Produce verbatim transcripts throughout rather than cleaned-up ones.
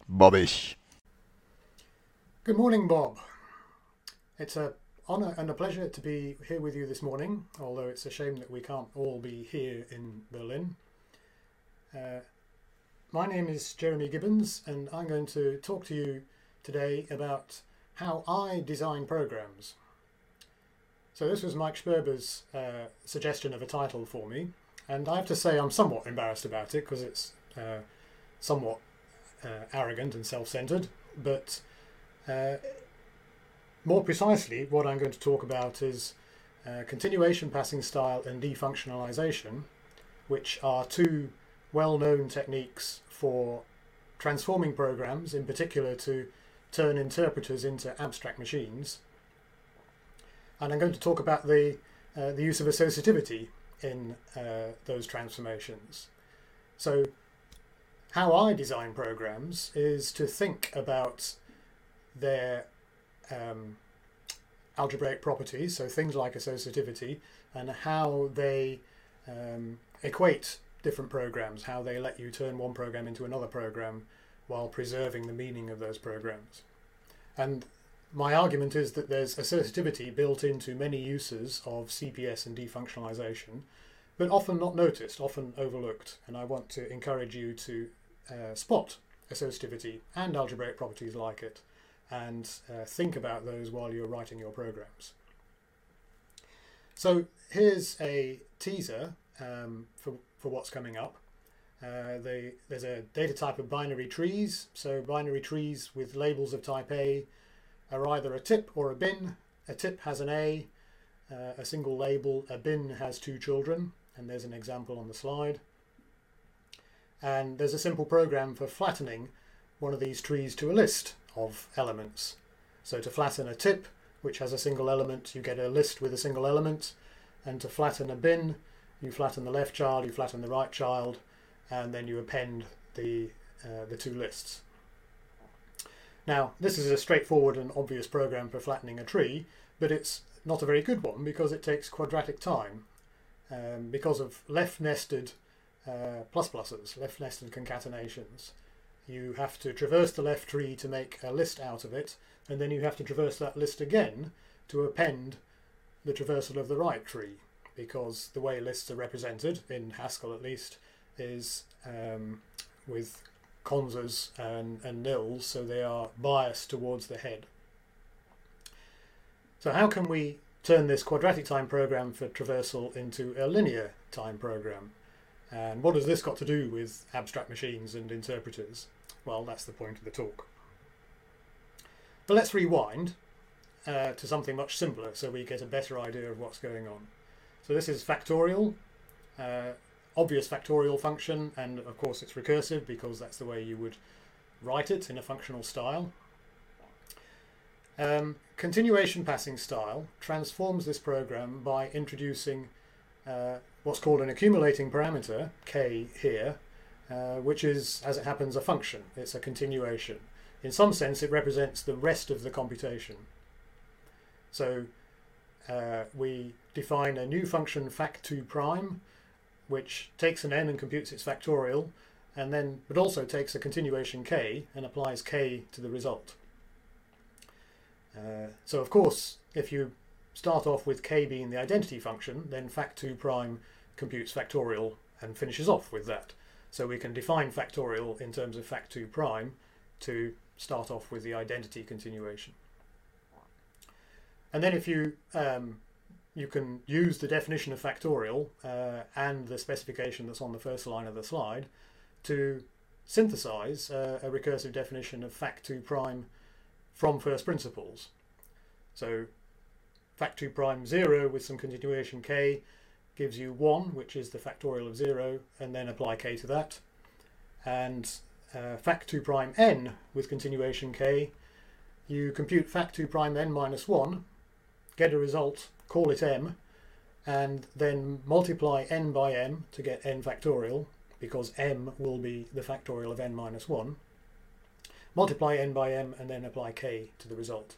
Bobbish. Good morning, Bob. It's a honour and a pleasure to be here with you this morning, although it's a shame that we can't all be here in Berlin. Uh, my name is Jeremy Gibbons, and I'm going to talk to you today about how I design programs. So this was Mike Sperber's uh, suggestion of a title for me, and I have to say I'm somewhat embarrassed about it because it's uh, somewhat uh, arrogant and self-centered, but uh, more precisely what I'm going to talk about is uh, continuation passing style and defunctionalization, which are two well-known techniques for transforming programs, in particular to turn interpreters into abstract machines. And I'm going to talk about the, uh, the use of associativity in uh, those transformations. So how I design programs is to think about their um, algebraic properties, so things like associativity, and how they um, equate different programs, how they let you turn one program into another program while preserving the meaning of those programs. And my argument is that there's associativity built into many uses of C P S and defunctionalization, but often not noticed, often overlooked. And I want to encourage you to uh, spot associativity and algebraic properties like it, and uh, think about those while you're writing your programs. So here's a teaser um, for, for what's coming up. Uh, they, there's a data type of binary trees. So binary trees with labels of type A are either a tip or a bin. A tip has an A, uh, a single label. A bin has two children, and there's an example on the slide. And there's a simple program for flattening one of these trees to a list of elements. So to flatten a tip, which has a single element, you get a list with a single element. And to flatten a bin, you flatten the left child, you flatten the right child, and then you append the, uh, the two lists. Now, this is a straightforward and obvious program for flattening a tree, but it's not a very good one because it takes quadratic time. Um, because of left-nested uh, plus pluses, left-nested concatenations. You have to traverse the left tree to make a list out of it, and then you have to traverse that list again to append the traversal of the right tree, because the way lists are represented, in Haskell at least, is um, with consas and, and nils, so they are biased towards the head. So how can we turn this quadratic time program for traversal into a linear time program? And what has this got to do with abstract machines and interpreters? Well, that's the point of the talk. But let's rewind uh, to something much simpler so we get a better idea of what's going on. So this is factorial, uh, obvious factorial function, and of course it's recursive because that's the way you would write it in a functional style. Um, continuation passing style transforms this program by introducing uh, what's called an accumulating parameter, k here, uh, which is, as it happens, a function. It's a continuation. In some sense, it represents the rest of the computation. So uh, we define a new function fact two prime, which takes an n and computes its factorial, and then but also takes a continuation k and applies k to the result. Uh, so of course, if you start off with k being the identity function, then fact two prime computes factorial and finishes off with that. So we can define factorial in terms of fact two prime to start off with the identity continuation. And then if you um, you can use the definition of factorial uh, and the specification that's on the first line of the slide to synthesize uh, a recursive definition of fact two prime from first principles. So fact two prime zero with some continuation k gives you one, which is the factorial of zero, and then apply k to that. And uh, fact two prime n with continuation k, you compute fact two prime n minus one, get a result, call it m, and then multiply n by m to get n factorial, because m will be the factorial of n minus one. Multiply n by m and then apply k to the result.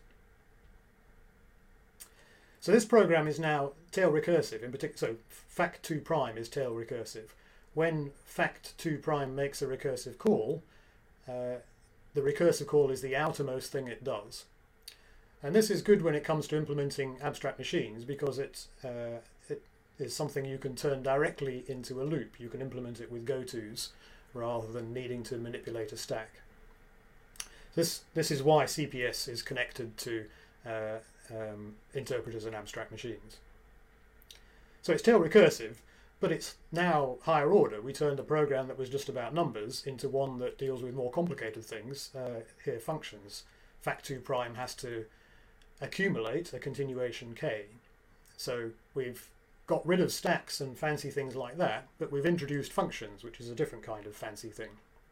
So this program is now tail recursive in particular. So fact two prime is tail recursive. When fact two prime makes a recursive call, uh, the recursive call is the outermost thing it does. And this is good when it comes to implementing abstract machines, because it's, uh, it is something you can turn directly into a loop. You can implement it with gotos rather than needing to manipulate a stack. This, this is why C P S is connected to uh, um, interpreters and abstract machines. So it's tail recursive, but it's now higher order. We turned a program that was just about numbers into one that deals with more complicated things, uh, here functions. fact two prime has to accumulate a continuation k. So we've got rid of stacks and fancy things like that, but we've introduced functions, which is a different kind of fancy thing.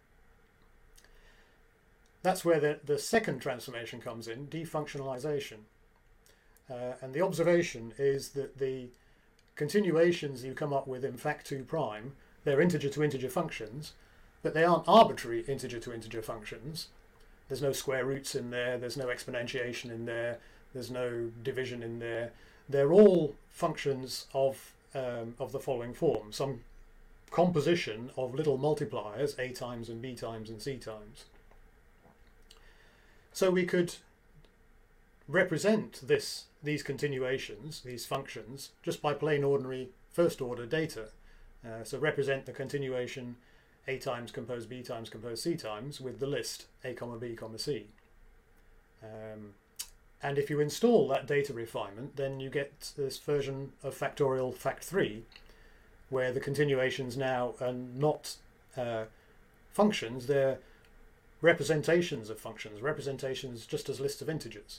That's where the, the second transformation comes in, defunctionalization. Uh, and the observation is that the continuations you come up with in fact two prime, they're integer to integer functions, but they aren't arbitrary integer to integer functions. There's no square roots in there, there's no exponentiation in there, there's no division in there. They're all functions of, um, of the following form, some composition of little multipliers, a times and b times and c times. So we could represent this, these continuations, these functions, just by plain ordinary first order data. Uh, so represent the continuation a times compose b times compose c times with the list a comma b comma c. Um, and if you install that data refinement, then you get this version of factorial fact three, where the continuations now are not uh, functions, they're representations of functions, representations just as lists of integers.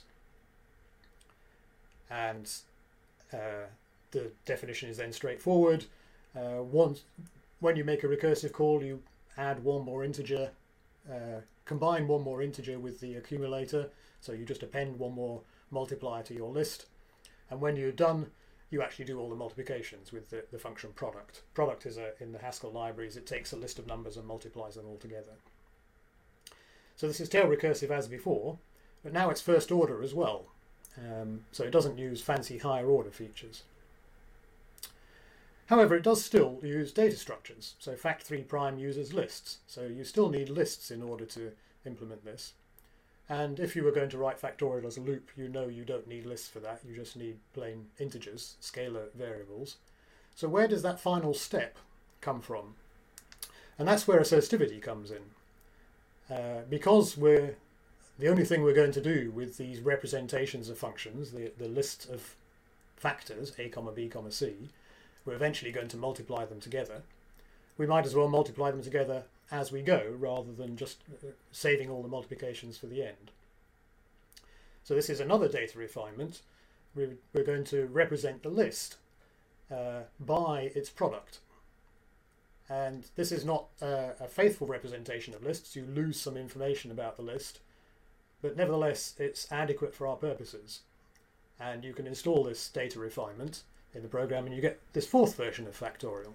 And uh, the definition is then straightforward. Uh, once, when you make a recursive call, you add one more integer, uh, combine one more integer with the accumulator, so you just append one more multiplier to your list. And when you're done, you actually do all the multiplications with the, the function product. Product is a, in the Haskell libraries, it takes a list of numbers and multiplies them all together. So this is tail recursive as before, but now it's first order as well. Um, so it doesn't use fancy higher order features. However, it does still use data structures. So fact three prime uses lists. So you still need lists in order to implement this. And if you were going to write factorial as a loop, you know you don't need lists for that. You just need plain integers, scalar variables. So where does that final step come from? And that's where associativity comes in. Uh, because we're the only thing we're going to do with these representations of functions, the, the list of factors, a comma b comma c, we're eventually going to multiply them together. We might as well multiply them together as we go, rather than just saving all the multiplications for the end. So this is another data refinement. We're, we're going to represent the list uh, by its product. And this is not uh, a faithful representation of lists. You lose some information about the list, but nevertheless it's adequate for our purposes. And you can install this data refinement in the program and you get this fourth version of factorial.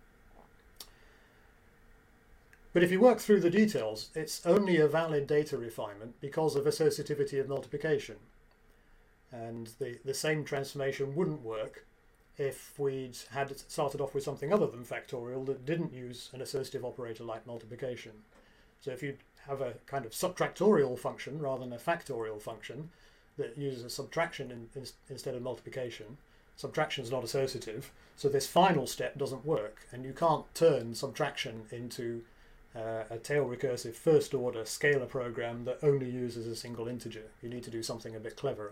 But if you work through the details, it's only a valid data refinement because of associativity of multiplication. And the, the same transformation wouldn't work if we'd had started off with something other than factorial that didn't use an associative operator like multiplication. So if you have a kind of subtractorial function rather than a factorial function that uses a subtraction in, in, instead of multiplication, subtraction is not associative, so this final step doesn't work, and you can't turn subtraction into uh, a tail recursive first order scalar program that only uses a single integer. You need to do something a bit cleverer.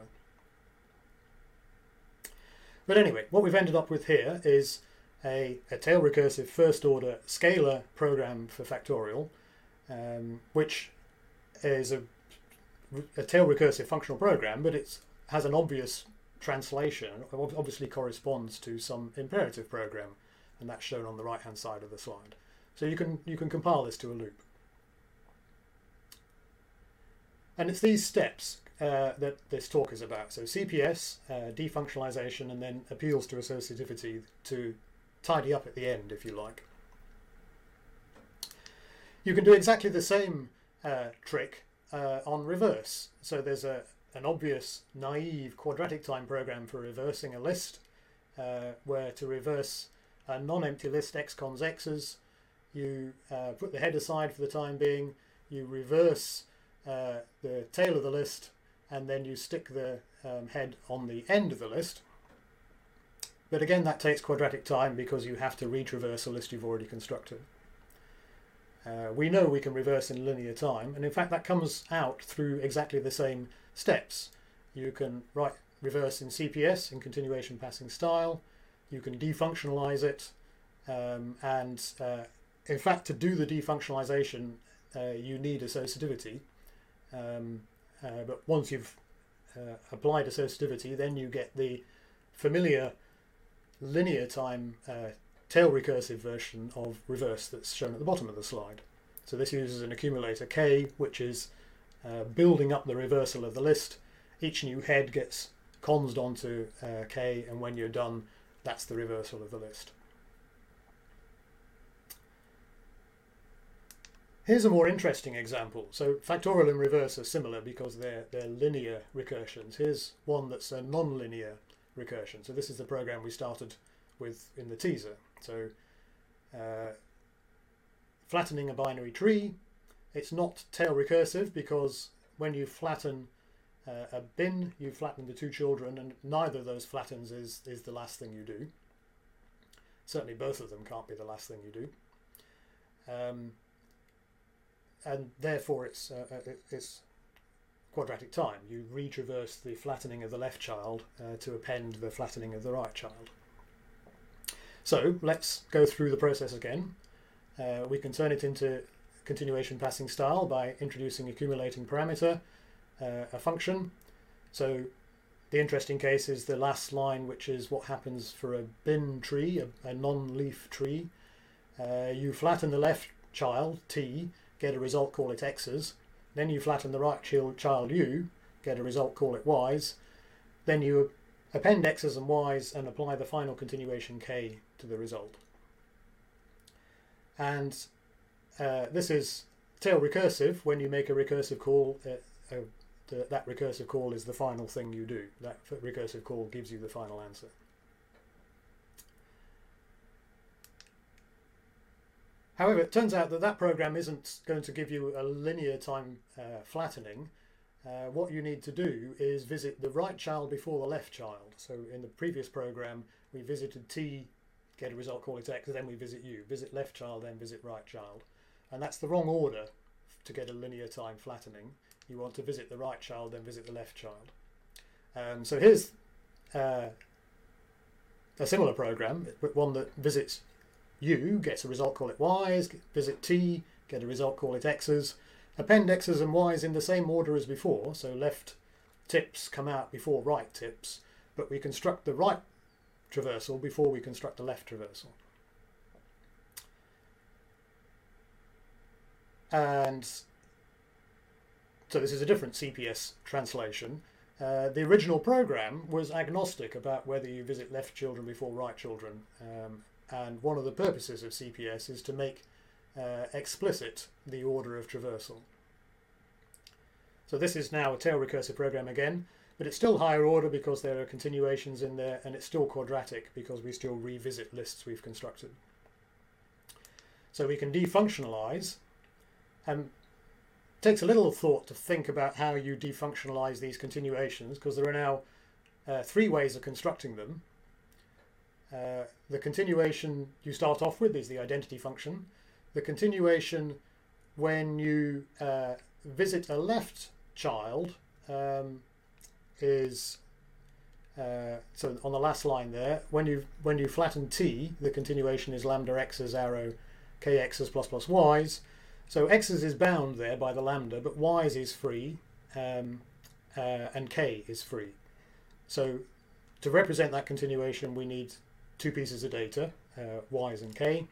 But anyway, what we've ended up with here is a, a tail recursive first order scalar program for factorial, um, which is a, a tail recursive functional program, but it has an obvious translation, obviously corresponds to some imperative program, and that's shown on the right hand side of the slide. So you can, you can compile this to a loop. And it's these steps Uh, that this talk is about. So C P S, uh, defunctionalization, and then appeals to associativity to tidy up at the end, if you like. You can do exactly the same uh, trick uh, on reverse. So there's a, an obvious, naive quadratic time program for reversing a list, uh, where to reverse a non-empty list x cons x's, you uh, put the head aside for the time being, you reverse uh, the tail of the list, and then you stick the um, head on the end of the list. But again, that takes quadratic time because you have to retraverse a list you've already constructed. Uh, we know we can reverse in linear time, and in fact that comes out through exactly the same steps. You can write reverse in C P S, in continuation passing style. You can defunctionalize it, um, and uh, in fact to do the defunctionalization uh, you need associativity. Um, uh, but once you've uh, applied associativity, then you get the familiar linear time uh, tail recursive version of reverse that's shown at the bottom of the slide. So this uses an accumulator K, which is uh, building up the reversal of the list. Each new head gets consed onto uh, K, and when you're done, that's the reversal of the list. Here's a more interesting example. So factorial and reverse are similar because they're, they're linear recursions. Here's one that's a non-linear recursion. So this is the program we started with in the teaser. So uh, flattening a binary tree, it's not tail recursive because when you flatten uh, a bin, you flatten the two children, and neither of those flattens is, is the last thing you do. Certainly both of them can't be the last thing you do. Um, and therefore it's, uh, it's quadratic time. You retraverse the flattening of the left child uh, to append the flattening of the right child. So let's go through the process again. Uh, we can turn it into continuation passing style by introducing accumulating parameter, uh, a function. So the interesting case is the last line, which is what happens for a bin tree, a, a non-leaf tree. Uh, you flatten the left child, t, get a result, call it x's. Then you flatten the right child, u, get a result, call it y's. Then you append x's and y's and apply the final continuation k to the result. And uh, this is tail recursive. When you make a recursive call, uh, uh, the, that recursive call is the final thing you do. That recursive call gives you the final answer. However, it turns out that that program isn't going to give you a linear time uh, flattening. Uh, what you need to do is visit the right child before the left child. So in the previous program, we visited t, get a result, call it x, then we visit u. Visit left child, then visit right child. And that's the wrong order to get a linear time flattening. You want to visit the right child, then visit the left child. Um, so here's uh, a similar program, but one that visits u, gets a result, call it y's, visit t, get a result, call it x's, append x's and y's in the same order as before, so left tips come out before right tips, but we construct the right traversal before we construct the left traversal. And so this is a different C P S translation. Uh, the original program was agnostic about whether you visit left children before right children, um, and one of the purposes of C P S is to make uh, explicit the order of traversal. So this is now a tail recursive program again, but it's still higher order because there are continuations in there, and it's still quadratic because we still revisit lists we've constructed. So we can defunctionalize, and it takes a little thought to think about how you defunctionalize these continuations, because there are now uh, three ways of constructing them. Uh, the continuation you start off with is the identity function. The continuation when you uh, visit a left child um, is uh, so on the last line there. When you when you flatten t, the continuation is lambda x's arrow kx's plus plus y's. So x's is bound there by the lambda, but y's is free, um, uh, and k is free. So to represent that continuation, we need two pieces of data, uh, y's and k.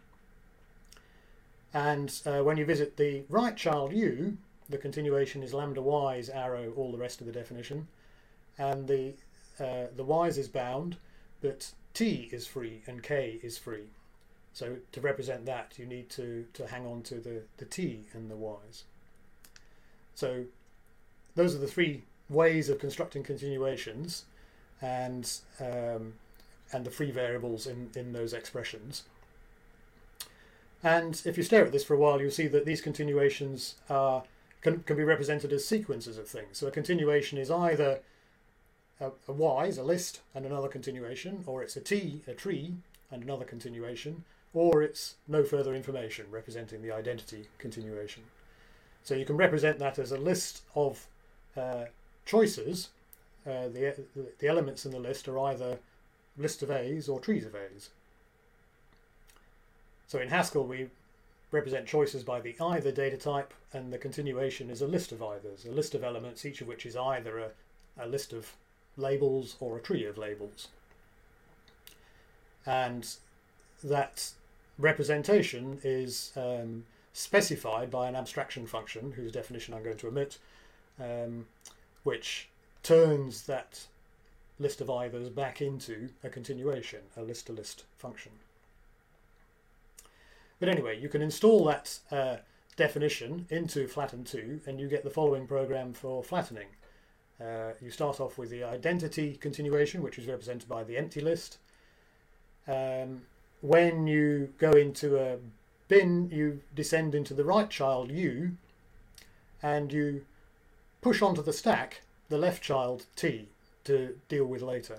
And uh, when you visit the right child u, the continuation is lambda y's arrow all the rest of the definition, and the uh, the y's is bound, but t is free and k is free. So to represent that, you need to to hang on to the the t and the y's. So those are the three ways of constructing continuations, and um, and the free variables in in those expressions. And if you stare at this for a while, you'll see that these continuations are can, can be represented as sequences of things. So a continuation is either a, a wise, a list, and another continuation, or it's a T, a tree, and another continuation, or it's no further information, representing the identity continuation. So you can represent that as a list of uh, choices. Uh, the, the elements in the list are either list of A's or trees of A's. So in Haskell we represent choices by the either data type, and the continuation is a list of eithers, a list of elements, each of which is either a, a list of labels or a tree of labels. And that representation is um, specified by an abstraction function, whose definition I'm going to omit, um, which turns that list of eithers back into a continuation, a list-to-list function. But anyway, you can install that uh, definition into flatten two, and you get the following program for flattening. Uh, you start off with the identity continuation, which is represented by the empty list. Um, when you go into a bin, you descend into the right child U, and you push onto the stack the left child T to deal with later.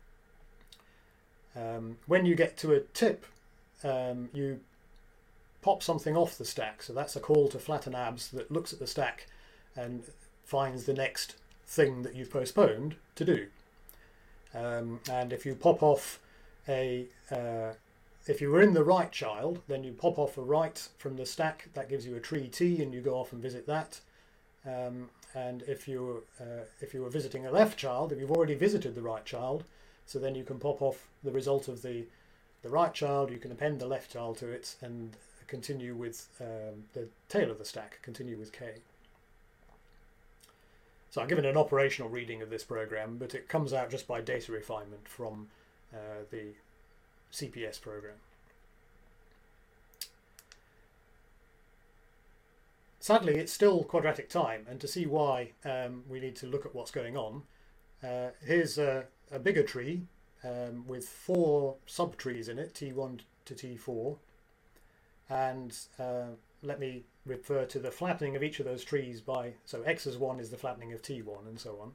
Um, when you get to a tip, um, you pop something off the stack. So that's a call to flatten abs that looks at the stack and finds the next thing that you've postponed to do. Um, and if you pop off a, uh, if you were in the right child, then you pop off a right from the stack. That gives you a tree T, and you go off and visit that. Um, and if you uh, if you were visiting a left child, if you've already visited the right child, so then you can pop off the result of the the right child. You can append the left child to it and continue with um, the tail of the stack. Continue with K. So I've given an operational reading of this program, but it comes out just by data refinement from uh, the C P S program. Sadly, it's still quadratic time, and to see why, um, we need to look at what's going on. Uh, here's a, a bigger tree um, with four subtrees in it, T one to T four, and uh, let me refer to the flattening of each of those trees by, so x is one is the flattening of T one, and so on.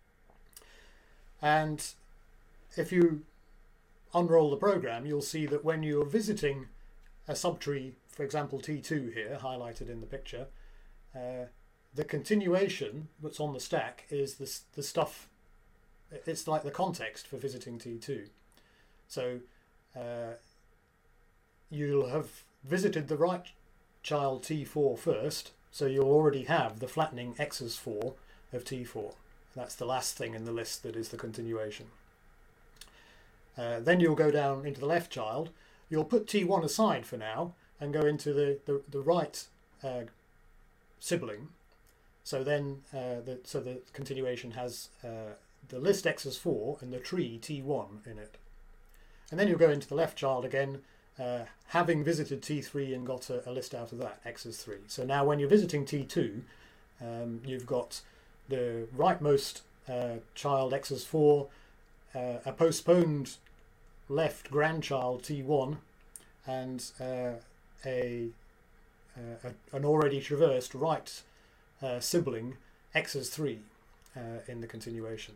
And if you unroll the program, you'll see that when you're visiting a subtree, for example T two here, highlighted in the picture, uh, the continuation that's on the stack is the, the stuff, it's like the context for visiting T two. So uh, you'll have visited the right child T four first, so you'll already have the flattening x is four of T four. That's the last thing in the list that is the continuation. Uh, then you'll go down into the left child. You'll put T one aside for now and go into the, the, the right uh, sibling. So then uh, the, so the continuation has uh, the list x is four and the tree T one in it. And then you'll go into the left child again, uh, having visited T three and got a, a list out of that, x is three. So now when you're visiting T two, um, you've got the rightmost uh, child x is four, uh, a postponed left grandchild T one, and uh, a, uh, a an already traversed right uh, sibling x is three uh, in the continuation.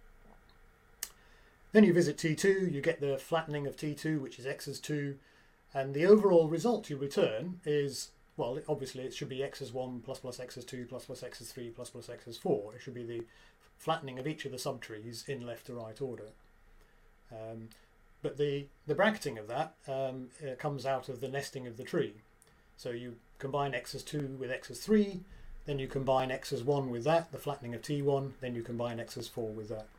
Then you visit T two, you get the flattening of T two, which is x is two, and the overall result you return is, well, obviously it should be x is one plus plus x is two plus plus x is three plus plus x is four. It should be the flattening of each of the subtrees in left to right order. Um, but the, the bracketing of that um, uh, comes out of the nesting of the tree. So you combine x is two with x is three, then you combine x is one with that, the flattening of T one, then you combine x is four with that.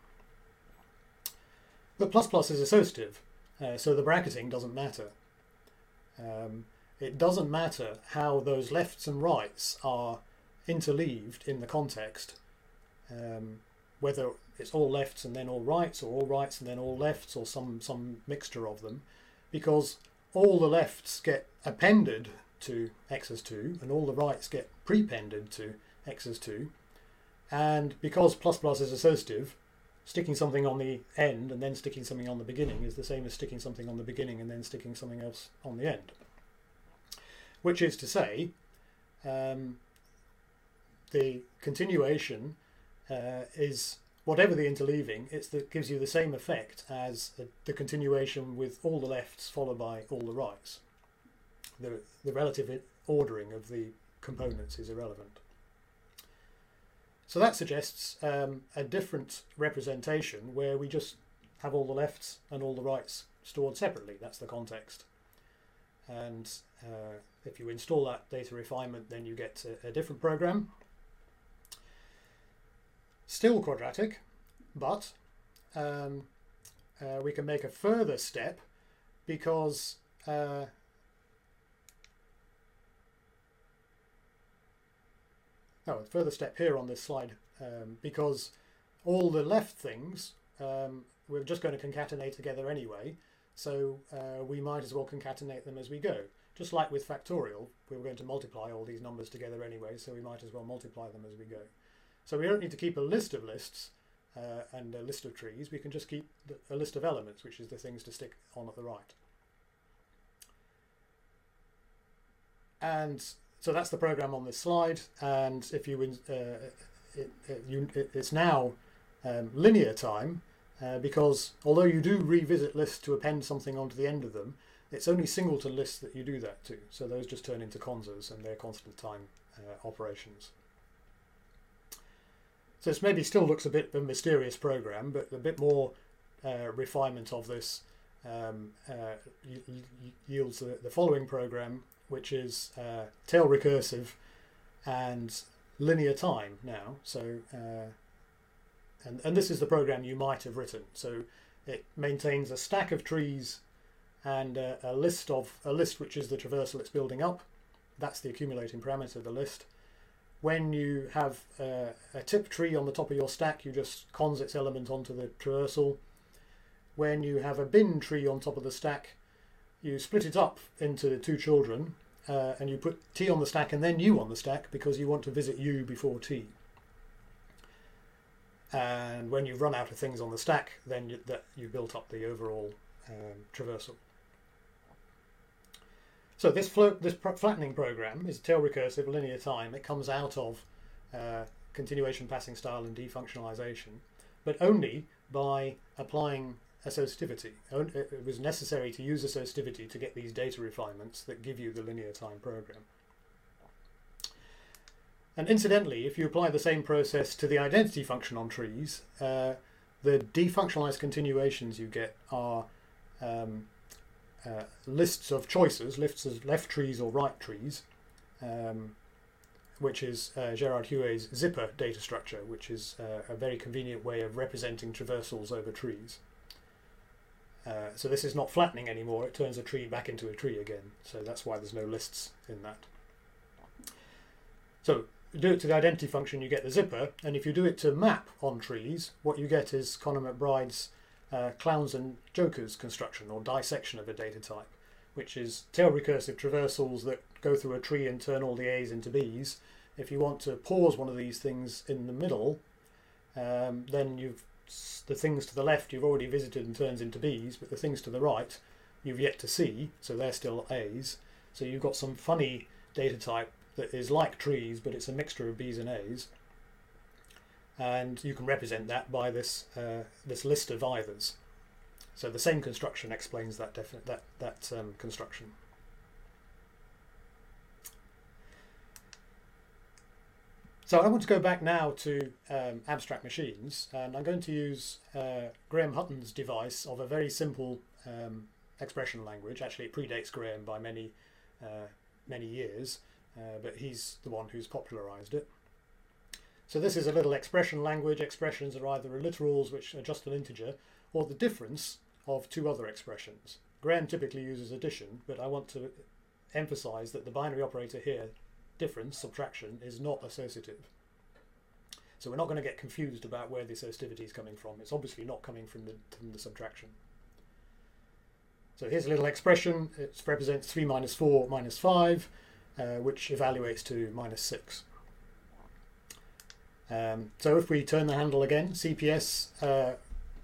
But plus plus is associative, uh, so the bracketing doesn't matter. Um, it doesn't matter how those lefts and rights are interleaved in the context, um, whether it's all lefts and then all rights, or all rights and then all lefts, or some, some mixture of them, because all the lefts get appended to x is two and all the rights get prepended to x is two, and because plus plus is associative, sticking something on the end and then sticking something on the beginning is the same as sticking something on the beginning and then sticking something else on the end. Which is to say, um, the continuation uh, is whatever the interleaving, it's that gives you the same effect as the, the continuation with all the lefts followed by all the rights. The, the relative ordering of the components is irrelevant. So that suggests um, a different representation where we just have all the lefts and all the rights stored separately. That's the context. And uh, if you install that data refinement, then you get a, a different program. Still quadratic, but um, uh, we can make a further step because uh, oh, a further step here on this slide um, because all the left things um, we're just going to concatenate together anyway, so uh, we might as well concatenate them as we go. Just like with factorial, we were going to multiply all these numbers together anyway, so we might as well multiply them as we go. So we don't need to keep a list of lists uh, and a list of trees. We can just keep a list of elements, which is the things to stick on at the right. And so that's the program on this slide. And if you, uh, it, it, you it, it's now um, linear time uh, because although you do revisit lists to append something onto the end of them, it's only singleton lists that you do that to. So those just turn into consors and they're constant time uh, operations. So this maybe still looks a bit of a mysterious program, but a bit more uh, refinement of this um, uh, yields the, the following program, which is uh, tail recursive and linear time now. So, uh, and, and this is the program you might have written. So it maintains a stack of trees and uh, a list of a list which is the traversal it's building up. That's the accumulating parameter of the list. When you have uh, a tip tree on the top of your stack, you just cons its element onto the traversal. When you have a bin tree on top of the stack, you split it up into two children uh, and you put T on the stack and then U on the stack because you want to visit U before T. And when you've run out of things on the stack, then you, that you built up the overall um, traversal. So this, float, this flattening program is tail recursive linear time. It comes out of uh, continuation passing style and defunctionalization, but only by applying associativity. It was necessary to use associativity to get these data refinements that give you the linear time program. And incidentally, if you apply the same process to the identity function on trees, uh, the defunctionalized continuations you get are um, Uh, lists of choices, lists of left trees or right trees, um, which is uh, Gerard Huet's zipper data structure, which is uh, a very convenient way of representing traversals over trees. Uh, so this is not flattening anymore, it turns a tree back into a tree again, so that's why there's no lists in that. So do it to the identity function, you get the zipper, and if you do it to map on trees, what you get is Conor McBride's Uh, clowns and jokers construction or dissection of a data type, which is tail recursive traversals that go through a tree and turn all the A's into B's. If you want to pause one of these things in the middle, um, then you've the things to the left you've already visited and turns into B's, but the things to the right you've yet to see, so they're still A's. So you've got some funny data type that is like trees, but it's a mixture of B's and A's. And you can represent that by this uh, this list of either's. So the same construction explains that definite that that um, construction. So I want to go back now to um, abstract machines, and I'm going to use uh, Graham Hutton's device of a very simple um, expression language. Actually, it predates Graham by many uh, many years, uh, but he's the one who's popularized it. So this is a little expression language. Expressions are either literals, which are just an integer, or the difference of two other expressions. Graham typically uses addition, but I want to emphasize that the binary operator here, difference, subtraction, is not associative. So we're not going to get confused about where the associativity is coming from. It's obviously not coming from the, from the subtraction. So here's a little expression. It represents three minus four minus five, uh, which evaluates to minus six. Um, so if we turn the handle again, C P S uh,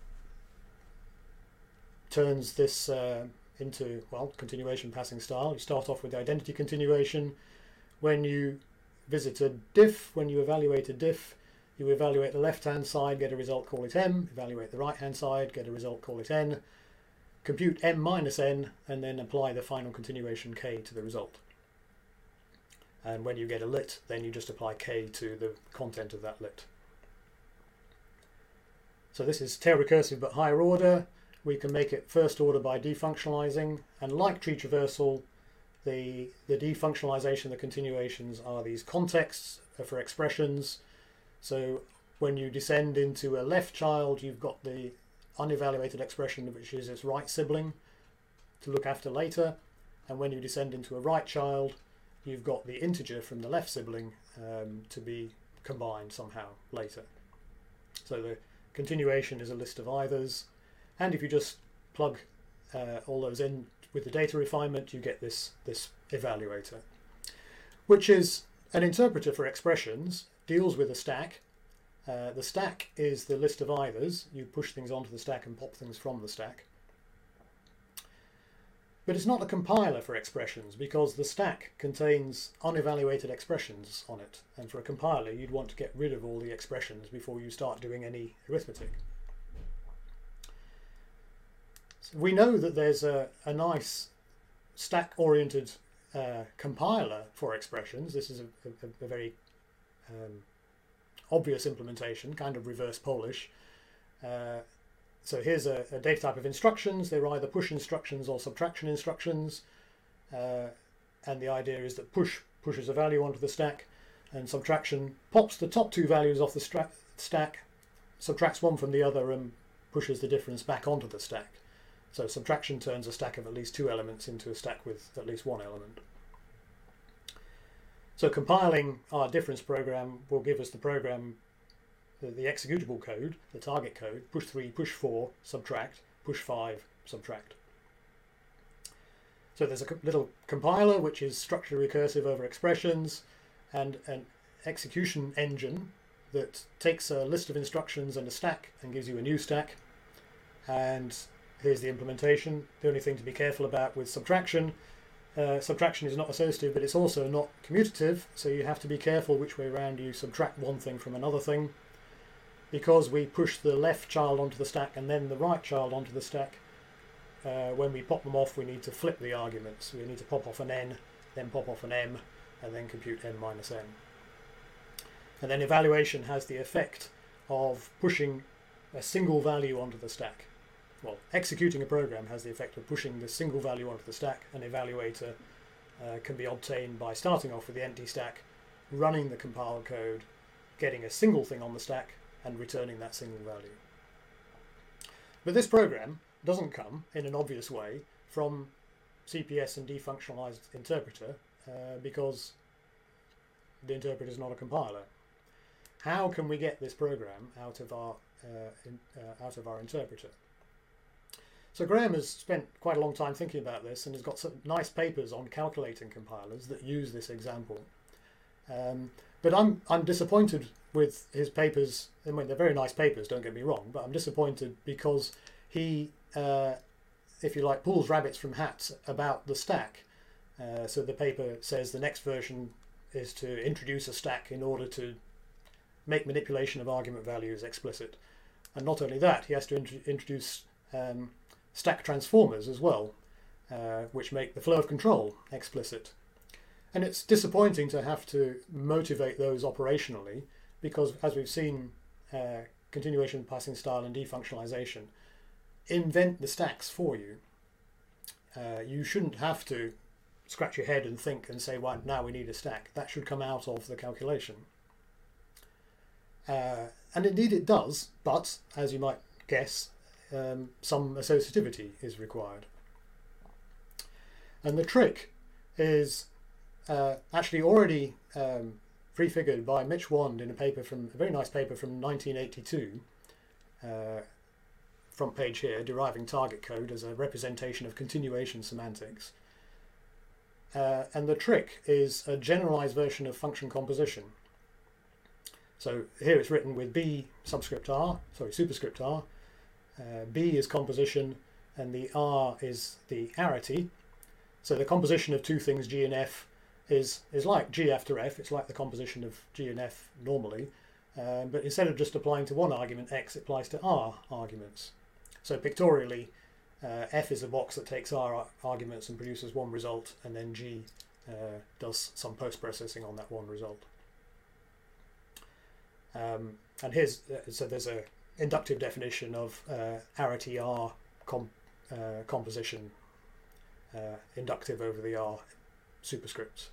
turns this uh, into, well, continuation passing style. You start off with the identity continuation. When you visit a diff. When you evaluate a diff, you evaluate the left-hand side, get a result, call it m. Evaluate the right-hand side, get a result, call it n. Compute m minus n, and then apply the final continuation k to the result. And when you get a lit, then you just apply k to the content of that lit. So this is tail recursive but higher order. We can make it first order by defunctionalizing, and like tree traversal, the, the defunctionalization, the continuations are these contexts for expressions. So when you descend into a left child, you've got the unevaluated expression, which is its right sibling, to look after later. And when you descend into a right child, you've got the integer from the left sibling um, to be combined somehow later. So the continuation is a list of eithers, and if you just plug uh, all those in with the data refinement, you get this, this evaluator, which is an interpreter for expressions, deals with a stack. Uh, the stack is the list of eithers. You push things onto the stack and pop things from the stack. But it's not a compiler for expressions, because the stack contains unevaluated expressions on it. And for a compiler, you'd want to get rid of all the expressions before you start doing any arithmetic. So we know that there's a, a nice stack-oriented uh, compiler for expressions. This is a, a, a very um, obvious implementation, kind of reverse Polish. Uh, So here's a, a data type of instructions. They're either push instructions or subtraction instructions. Uh, and the idea is that push pushes a value onto the stack, and subtraction pops the top two values off the stack, subtracts one from the other, and pushes the difference back onto the stack. So subtraction turns a stack of at least two elements into a stack with at least one element. So compiling our difference program will give us the program, the, the executable code, the target code, push three, push four, subtract, push five, subtract. So there's a co little compiler which is structurally recursive over expressions, and an execution engine that takes a list of instructions and a stack and gives you a new stack. And here's the implementation. The only thing to be careful about with subtraction, uh, subtraction is not associative, but it's also not commutative, so you have to be careful which way around you subtract one thing from another thing. Because we push the left child onto the stack and then the right child onto the stack, uh, when we pop them off we need to flip the arguments. We need to pop off an n, then pop off an m, and then compute n minus n. And then evaluation has the effect of pushing a single value onto the stack. Well, executing a program has the effect of pushing the single value onto the stack. An evaluator uh, can be obtained by starting off with the empty stack, running the compiled code, getting a single thing on the stack, and returning that single value. But this program doesn't come in an obvious way from C P S and defunctionalized interpreter uh, because the interpreter is not a compiler. How can we get this program out of our uh, in, uh, out of our interpreter? So Graham has spent quite a long time thinking about this and has got some nice papers on calculating compilers that use this example. Um, but I'm I'm disappointed with his papers. I mean, they're very nice papers, don't get me wrong, but I'm disappointed because he, uh, if you like, pulls rabbits from hats about the stack. Uh, so the paper says the next version is to introduce a stack in order to make manipulation of argument values explicit. And not only that, he has to int introduce um, stack transformers as well, uh, which make the flow of control explicit. And it's disappointing to have to motivate those operationally, because as we've seen, uh, continuation passing style and defunctionalization invent the stacks for you. Uh, you shouldn't have to scratch your head and think and say, well, now we need a stack. That should come out of the calculation. Uh, and indeed it does, but as you might guess, um, some associativity is required. And the trick is uh, actually already um, prefigured by Mitch Wand in a paper from a very nice paper from nineteen eighty-two, uh, front page here, deriving target code as a representation of continuation semantics. Uh, and the trick is a generalized version of function composition. So here it's written with B subscript r, sorry, superscript r. Uh, B is composition, and the R is the arity. So the composition of two things, G and F, is, is like G after F. It's like the composition of G and F normally, um, but instead of just applying to one argument X, it applies to R arguments. So pictorially, uh, F is a box that takes R arguments and produces one result, and then G uh, does some post-processing on that one result. Um, and here's, uh, so there's a inductive definition of uh, arity R com uh, composition, uh, inductive over the R superscripts.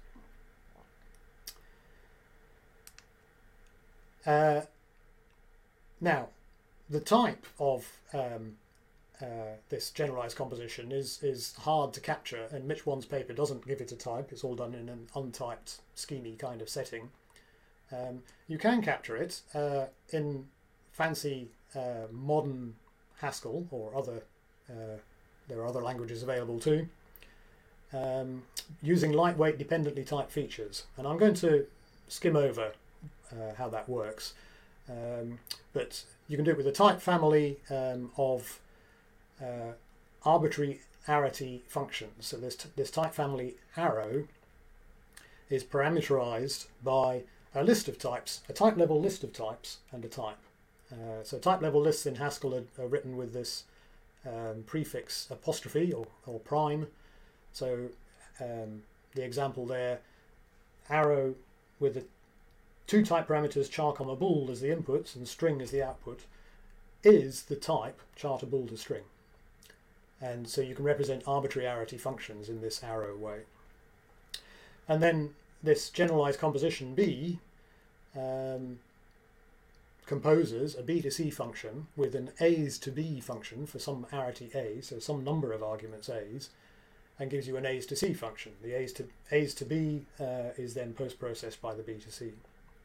Uh, now, the type of um, uh, this generalized composition is, is hard to capture, and Mitch One's paper doesn't give it a type. It's all done in an untyped, schemy kind of setting. Um, you can capture it uh, in fancy uh, modern Haskell, or other, uh, there are other languages available too, um, using lightweight dependently typed features. And I'm going to skim over uh, how that works. Um, but you can do it with a type family um, of uh, arbitrary arity functions. So this, this type family arrow is parameterized by a list of types, a type level list of types, and a type. Uh, so type level lists in Haskell are, are written with this um, prefix apostrophe or, or prime. So um, the example there, arrow with the two type parameters char comma bool as the inputs and string as the output, is the type char to bool to string. And so you can represent arbitrary arity functions in this arrow way. And then this generalized composition B um, composes a B to C function with an A's to B function for some arity A, so some number of arguments A's, and gives you an A's to C function. The A's to, A's to B uh, is then post-processed by the B to C.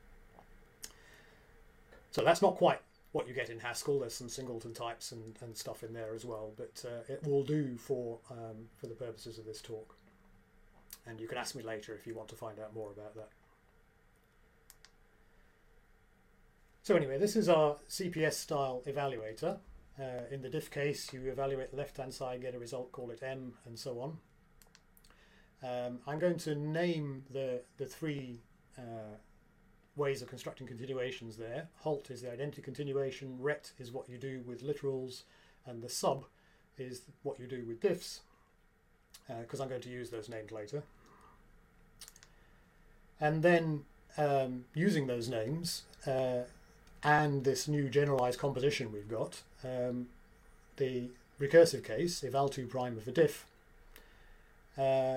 So that's not quite what you get in Haskell. There's some singleton types and, and stuff in there as well, but uh, it will do for, um, for the purposes of this talk. And you can ask me later if you want to find out more about that. So anyway, this is our C P S style evaluator. Uh, in the diff case, you evaluate the left-hand side, get a result, call it M, and so on. Um, I'm going to name the, the three uh, ways of constructing continuations there. Halt is the identity continuation, ret is what you do with literals, and the sub is what you do with diffs, because uh, I'm going to use those names later. And then um, using those names uh, and this new generalized composition we've got, um, the recursive case, eval two prime of a diff, uh,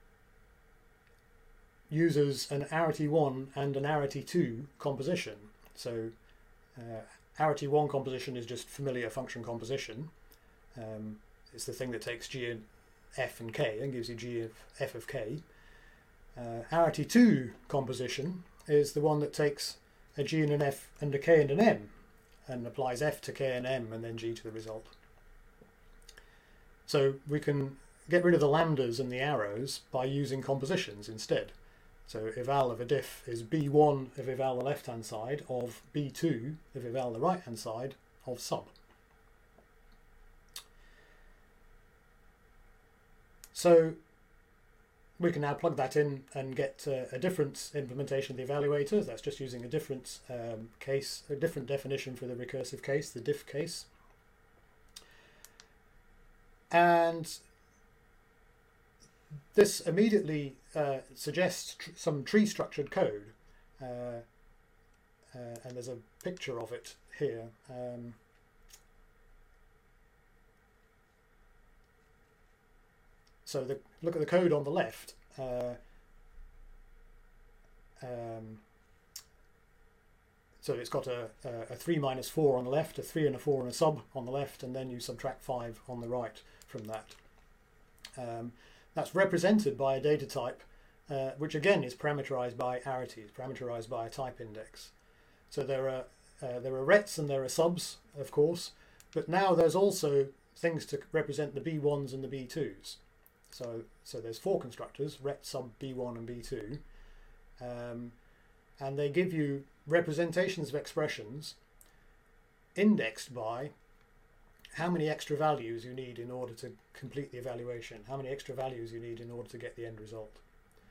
uses an arity one and an arity two composition. So uh, arity one composition is just familiar function composition. Um, it's the thing that takes G and F and K and gives you G of F of K. Uh, arity two composition is the one that takes a G and an F and a K and an M and applies F to K and M and then G to the result. So we can get rid of the lambdas and the arrows by using compositions instead. So eval of a diff is B one of eval the left hand side of B two of eval the right hand side of sub. So we can now plug that in and get uh, a different implementation of the evaluator. That's just using a different um, case, a different definition for the recursive case, the diff case. And this immediately uh, suggests tr some tree structured code. Uh, uh, and there's a picture of it here. Um, So the, look at the code on the left. Uh, um, so it's got a, a, a three minus four on the left, a three and a four and a sub on the left, and then you subtract five on the right from that. Um, that's represented by a data type, uh, which again is parameterized by arity, parameterized by a type index. So there are, uh, there are rets and there are subs, of course, but now there's also things to represent the B ones and the B twos. So, so there's four constructors, ret, sub, B one and B two, um, and they give you representations of expressions indexed by how many extra values you need in order to complete the evaluation, how many extra values you need in order to get the end result.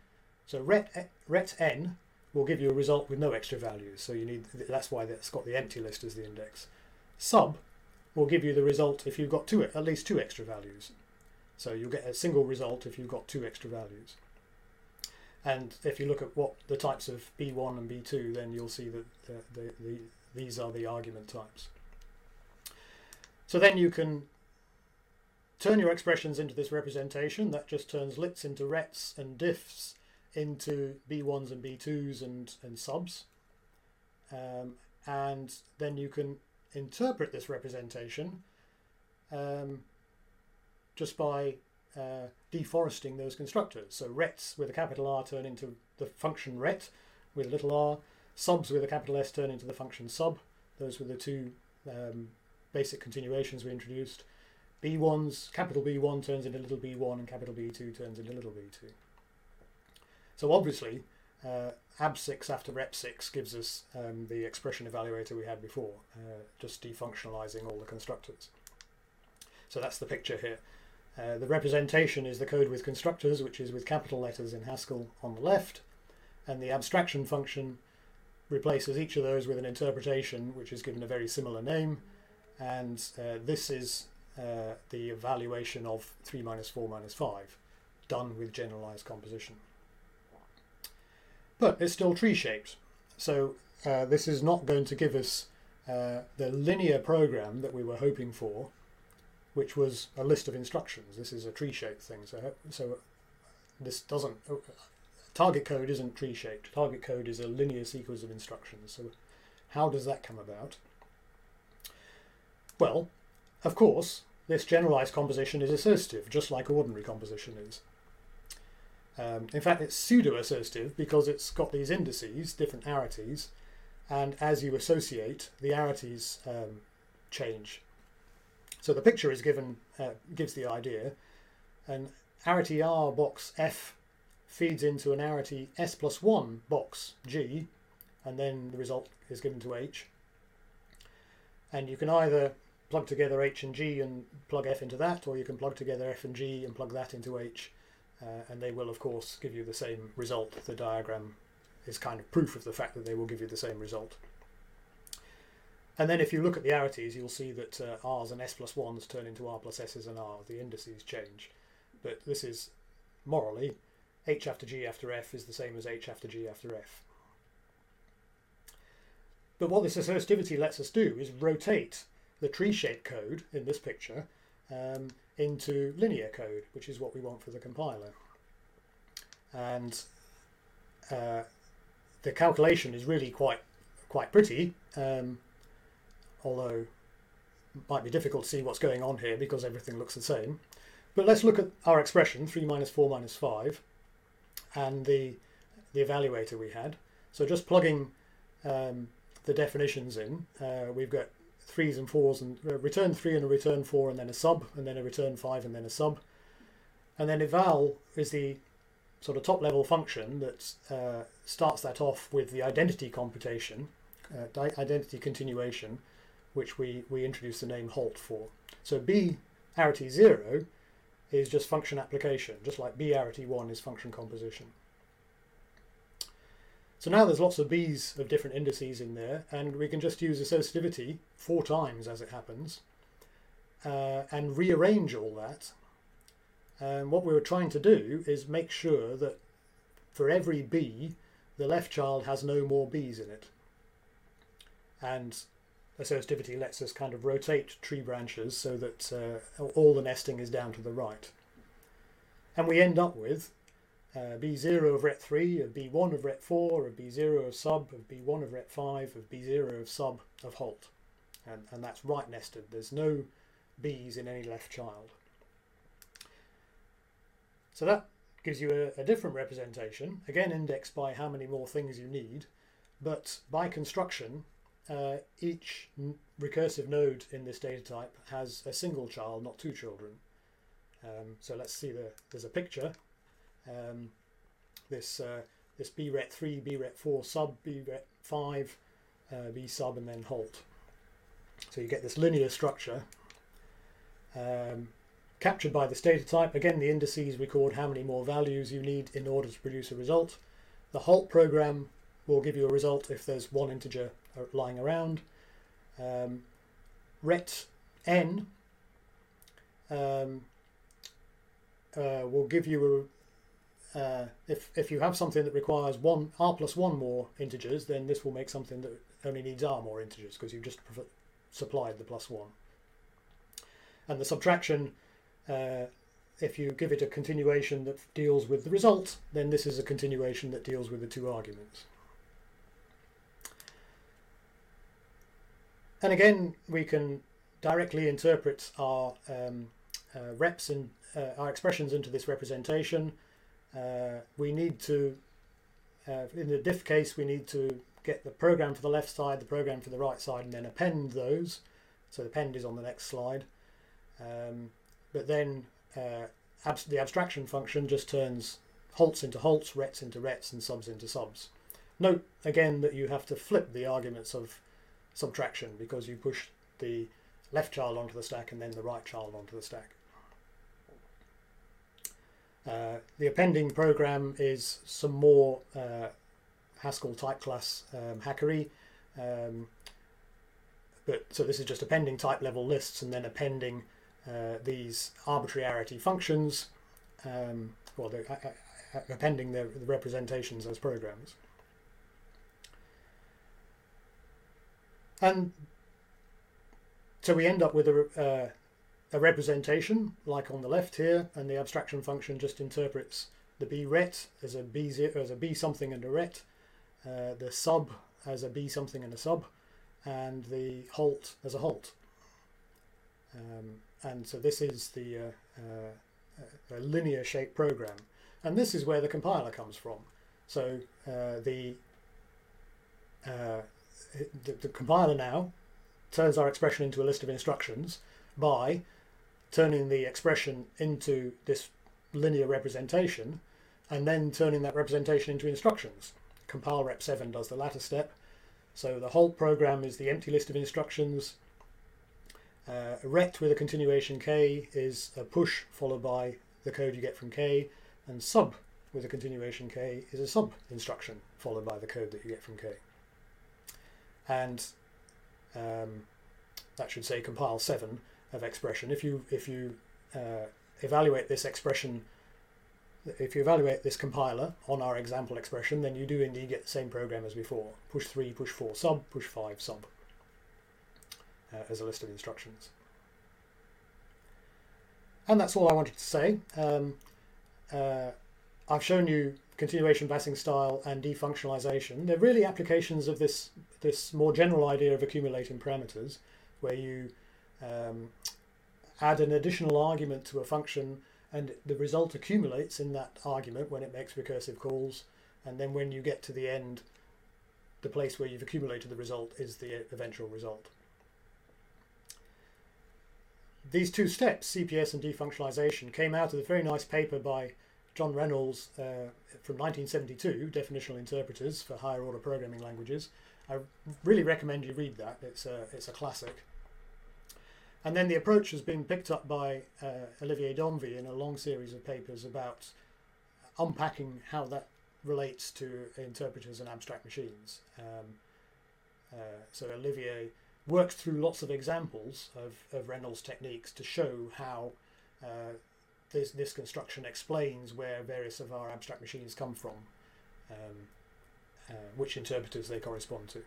So ret, ret n will give you a result with no extra values. So you need, that's why that's got the empty list as the index. Sub will give you the result if you've got two, at least two extra values. So you'll get a single result if you've got two extra values. And if you look at what the types of B one and B two, then you'll see that the, the, the, these are the argument types. So then you can turn your expressions into this representation. That just turns lits into rets and diffs into B ones and B twos and, and subs. Um, and then you can interpret this representation um, just by uh, deforesting those constructors. So rets with a capital R turn into the function ret with a little r. Subs with a capital S turn into the function sub. Those were the two um, basic continuations we introduced. B ones, capital B one turns into little b one and capital B two turns into little b two. So obviously, uh, A B six after rep six gives us um, the expression evaluator we had before, uh, just defunctionalizing all the constructors. So that's the picture here. Uh, the representation is the code with constructors, which is with capital letters in Haskell on the left, and the abstraction function replaces each of those with an interpretation, which is given a very similar name, and uh, this is uh, the evaluation of three minus four minus five, done with generalized composition. But it's still tree-shaped, so uh, this is not going to give us uh, the linear program that we were hoping for, which was a list of instructions. This is a tree-shaped thing, so, so this doesn't... Target code isn't tree-shaped. Target code is a linear sequence of instructions. So how does that come about? Well, of course, this generalized composition is associative, just like ordinary composition is. Um, in fact, it's pseudo-associative because it's got these indices, different arities, and as you associate, the arities um, change. So the picture is given, uh, gives the idea. An arity R box F feeds into an arity S plus one box G, and then the result is given to H. And you can either plug together H and G and plug F into that, or you can plug together F and G and plug that into H. Uh, and they will, of course, give you the same result. The diagram is kind of proof of the fact that they will give you the same result. And then if you look at the arities, you'll see that uh, R's and S plus ones turn into R plus S's and R. The indices change. But this is, morally, H after G after F is the same as H after G after F. But what this associativity lets us do is rotate the tree-shaped code in this picture um, into linear code, which is what we want for the compiler. And uh, the calculation is really quite quite pretty, um, although it might be difficult to see what's going on here because everything looks the same. But let's look at our expression, three minus four minus five, and the, the evaluator we had. So just plugging um, the definitions in, uh, we've got threes and fours, and uh, return three and a return four and then a sub, and then a return five and then a sub. And then eval is the sort of top level function that uh, starts that off with the identity computation, uh, identity continuation, which we, we introduce the name halt for. So B arity zero is just function application, just like B arity one is function composition. So now there's lots of B's of different indices in there, and we can just use associativity four times as it happens, uh, and rearrange all that. And what we were trying to do is make sure that for every B, the left child has no more B's in it. And associativity lets us kind of rotate tree branches so that uh, all the nesting is down to the right. And we end up with Uh, B zero of ret three, of B one of ret four, of B zero of sub, of B one of ret five, of B zero of sub, of halt. And, and that's right nested. There's no B's in any left child. So that gives you a, a different representation, again indexed by how many more things you need, but by construction, uh, each recursive node in this data type has a single child, not two children. Um, so let's see, the, there's a picture. Um, this uh, this B ret three, B ret four sub, B ret five, uh, B sub, and then halt. So you get this linear structure, um, captured by this data type. Again, the indices record how many more values you need in order to produce a result. The halt program will give you a result if there's one integer lying around. Um, ret n um, uh, will give you a, uh, if, if you have something that requires one r plus one more integers, then this will make something that only needs r more integers because you've just supplied the plus one. And the subtraction, uh, if you give it a continuation that deals with the result, then this is a continuation that deals with the two arguments. And again, we can directly interpret our um, uh, reps and uh, our expressions into this representation. Uh, we need to, uh, in the diff case, we need to get the program for the left side, the program for the right side, and then append those. So the append is on the next slide. Um, but then uh, abs the abstraction function just turns halts into halts, rets into rets, and subs into subs. Note again that you have to flip the arguments of subtraction because you push the left child onto the stack and then the right child onto the stack. Uh, the appending program is some more uh, Haskell type class um, hackery. Um, but so this is just appending type level lists and then appending uh, these arbitrary arity functions, um, well, they're uh, uh, appending the, the representations as programs. And so we end up with a, uh, a representation like on the left here, and the abstraction function just interprets the b ret as a b zero, as a b something and a ret, uh, the sub as a b something and a sub, and the halt as a halt. Um, and so this is the uh, uh, a linear shaped program, and this is where the compiler comes from. So uh, the, uh, the the compiler now turns our expression into a list of instructions by turning the expression into this linear representation and then turning that representation into instructions. Compile rep seven does the latter step. So the halt program is the empty list of instructions. Uh, ret with a continuation k is a push followed by the code you get from k, and sub with a continuation k is a sub instruction followed by the code that you get from k. And um, that should say compile seven of expression. If you if you uh, evaluate this expression, if you evaluate this compiler on our example expression, then you do indeed get the same program as before. Push three, push four, sub, push five, sub, uh, as a list of instructions. And that's all I wanted to say. Um, uh, I've shown you continuation passing style and defunctionalization. They're really applications of this this more general idea of accumulating parameters, where you um, add an additional argument to a function and the result accumulates in that argument when it makes recursive calls, and then when you get to the end, the place where you've accumulated the result is the eventual result. These two steps, C P S and defunctionalization, came out of a very nice paper by John Reynolds uh, from nineteen seventy-two, Definitional Interpreters for Higher Order Programming Languages. I really recommend you read that. It's a, it's a classic. And then the approach has been picked up by uh, Olivier Donvy in a long series of papers about unpacking how that relates to interpreters and abstract machines. Um, uh, so Olivier works through lots of examples of, of Reynolds techniques to show how uh, this, this construction explains where various of our abstract machines come from, um, uh, which interpreters they correspond to.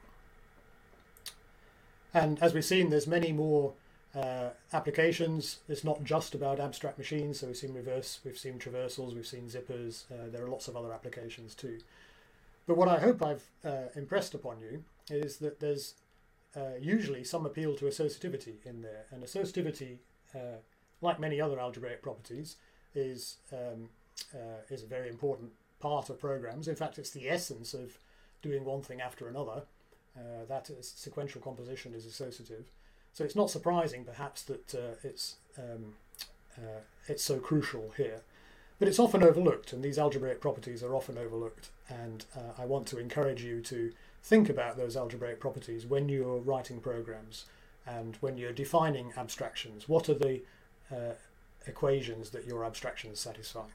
And as we've seen, there's many more Uh, applications. It's not just about abstract machines, so we've seen reverse, we've seen traversals, we've seen zippers, uh, there are lots of other applications too. But what I hope I've uh, impressed upon you is that there's uh, usually some appeal to associativity in there, and associativity, uh, like many other algebraic properties, is, um, uh, is a very important part of programs. In fact, it's the essence of doing one thing after another. Uh, that is, sequential composition is associative. So it's not surprising, perhaps, that uh, it's um, uh, it's so crucial here. But it's often overlooked, and these algebraic properties are often overlooked. And uh, I want to encourage you to think about those algebraic properties when you're writing programs and when you're defining abstractions. What are the uh, equations that your abstractions satisfy.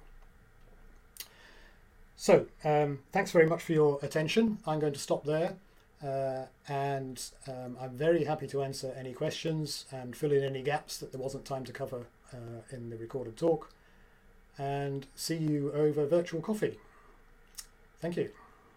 So, um, thanks very much for your attention. I'm going to stop there, uh, and um, I'm very happy to answer any questions and fill in any gaps that there wasn't time to cover uh, in the recorded talk, and see you over virtual coffee. Thank you.